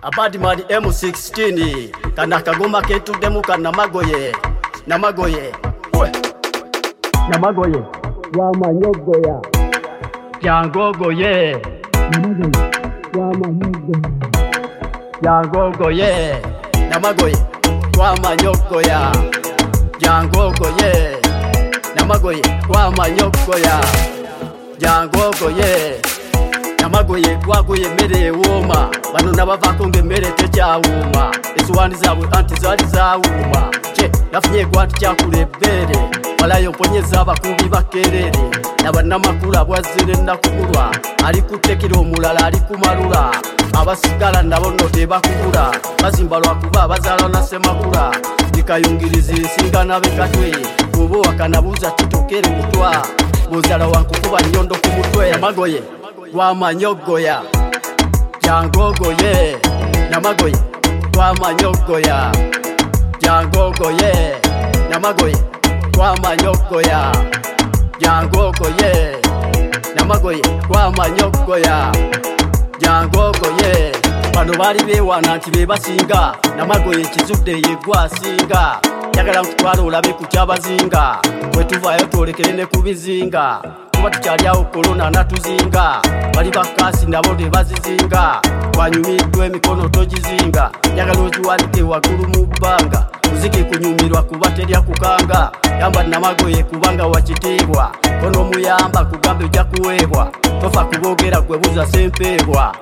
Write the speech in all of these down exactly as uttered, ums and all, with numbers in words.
Abadimani M sixteen kana kagoma ketu demu kana magoye na magoye we na magoye wa manyogoya yangogoye na magoye wa manyogoya yangogoye na magoye wa manyogoya yangogoye na magoye wa manyogoya yangogoye namagoye kwagoye mere woma bano nabavako ngemere tekyawuma eziwani zaabwe anti zaali zaawuma kye yafunye kwati kyakulebere walayo mponyeza abakubi bakerere nabanamakulu abwazire nakugulwa ali kutekera omulala ali kumalula abasigala nabo no tebakugula bazimba lwakuba bazaala nasemakula ndikayungiriza ensinga nabekatwe oba wakanabuuza kitokere mutwa bozala wankukuba nyondo ku mutwe namagoye wa manyogoya yangogoye namagoye wa manyogoya yangogoye namagoye wa manyogoya yangogoye namagoye wa manyogoya yangogoye bano bali bewana nti bebasinga namagoye kizudde yegwasinga yagala nkutwala olabe ku kyabazinga bwetuvayo twolekere ne ku bizinga tukyaliawo korona natuzinga bali bakasi nabo tebazizinga wanyumiddwa emikono togizinga njagala okiwanike waggulu mu bbanga muziki kunyumirwa kuba terya kukanga yamba namagoye kubanga wakitiibwa konomuyamba kugambe ojja kuweebwa tofa kuboogera gwe buza sempeebwa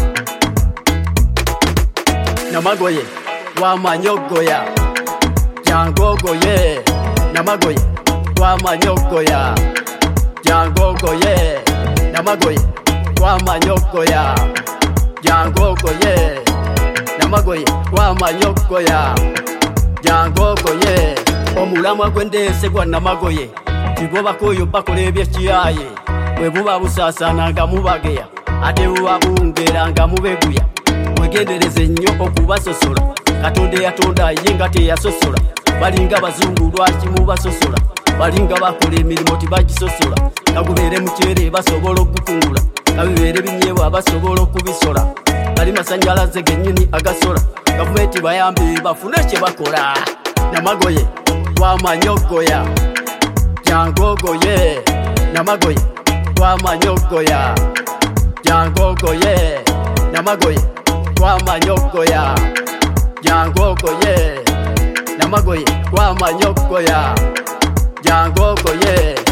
namagoye wamanyogoya yangogoye namagoye wamanyogoya yangogoye namagoye wamanyogoya yangogoye namagoye wamanyogoya yangogoye omulamwa gw'endeese gwa namagoye tigobakoyo bakola ebyekiyaye bwe buba busaasana nga mubageya ate buba bungera nga mubeguya mwegendereze nnyo okubasosola katonda eyatonda ye nga teyasosola balinga bazungu lwaki mubasosola balinga bakola emirimu tibagisosola kagubeere mukyere basobola okukungula kabibeere binyeebwa basobola okubisola kali masanjalaze gennyini agasola gavumenti bayambe bafune kye bakola namagoye wamanyogoya yangogoye namagoye wamanyogoya yangogoye namagoye wamanyogoya yangogoye namagoye wamanyogoya yangogoye